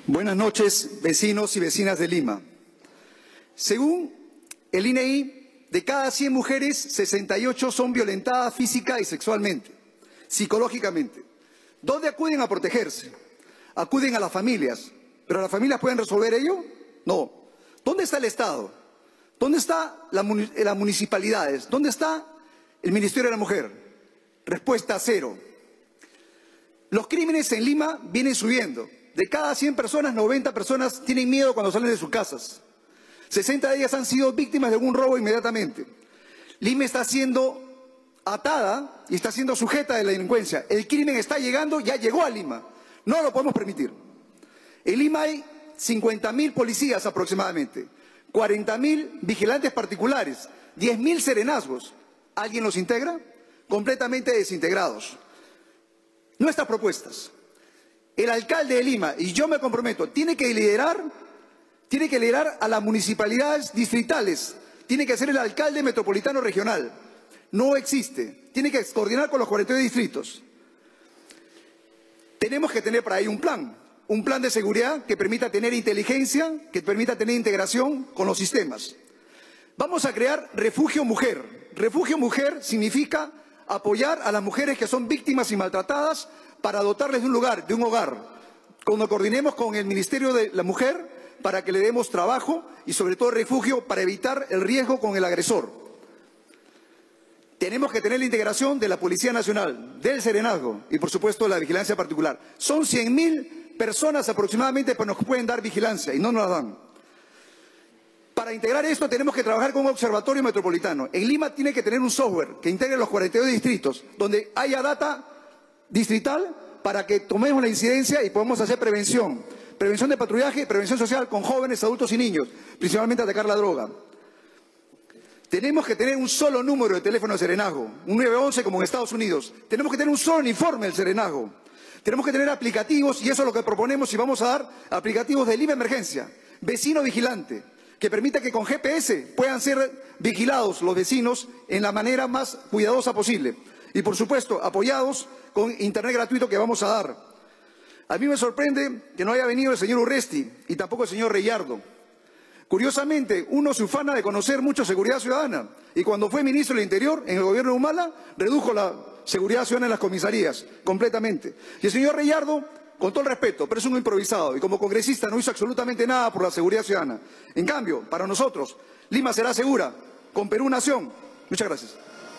Buenas noches, vecinos y vecinas de Lima. Según el INEI, de cada 100 mujeres, 68 son violentadas física y sexualmente, psicológicamente. ¿Dónde acuden a protegerse? Acuden a las familias. ¿Pero las familias pueden resolver ello? No. ¿Dónde está el Estado? ¿Dónde están las municipalidades? ¿Dónde está el Ministerio de la Mujer? Respuesta: cero. Los crímenes en Lima vienen subiendo. De cada 100 personas, 90 personas tienen miedo cuando salen de sus casas. 60 de ellas han sido víctimas de algún robo inmediatamente. Lima está siendo atada y está siendo sujeta de la delincuencia. El crimen está llegando, ya llegó a Lima. No lo podemos permitir. En Lima hay 50.000 policías aproximadamente, 40.000 vigilantes particulares, 10.000 serenazgos. ¿Alguien los integra? Completamente desintegrados. Nuestras propuestas. El alcalde de Lima, y yo me comprometo, tiene que liderar a las municipalidades distritales, tiene que ser el alcalde metropolitano regional. No existe, tiene que coordinar con los 42 distritos. Tenemos que tener para ahí un plan de seguridad que permita tener inteligencia, que permita tener integración con los sistemas. Vamos a crear Refugio Mujer. Refugio Mujer significa apoyar a las mujeres que son víctimas y maltratadas para dotarles de un lugar, de un hogar. Cuando coordinemos con el Ministerio de la Mujer para que le demos trabajo y sobre todo refugio para evitar el riesgo con el agresor. Tenemos que tener la integración de la Policía Nacional, del Serenazgo y por supuesto de la vigilancia particular. Son 100.000 personas aproximadamente que nos pueden dar vigilancia y no nos la dan. Para integrar esto tenemos que trabajar con un observatorio metropolitano. En Lima tiene que tener un software que integre los 42 distritos, donde haya data distrital para que tomemos la incidencia y podamos hacer prevención. Prevención de patrullaje, prevención social con jóvenes, adultos y niños, principalmente atacar la droga. Tenemos que tener un solo número de teléfono de serenazgo, un 911 como en Estados Unidos. Tenemos que tener un solo uniforme del serenazgo. Tenemos que tener aplicativos, y eso es lo que proponemos, y vamos a dar aplicativos de Lima Emergencia, vecino vigilante, que permita que con GPS puedan ser vigilados los vecinos en la manera más cuidadosa posible. Y por supuesto, apoyados con internet gratuito que vamos a dar. A mí me sorprende que no haya venido el señor Urresti y tampoco el señor Reyardo. Curiosamente, uno se ufana de conocer mucho seguridad ciudadana y cuando fue ministro del Interior en el gobierno de Humala, redujo la seguridad ciudadana en las comisarías completamente. Y el señor Reyardo, con todo el respeto, pero es un improvisado y como congresista no hizo absolutamente nada por la seguridad ciudadana. En cambio, para nosotros, Lima será segura, con Perú Nación. Muchas gracias.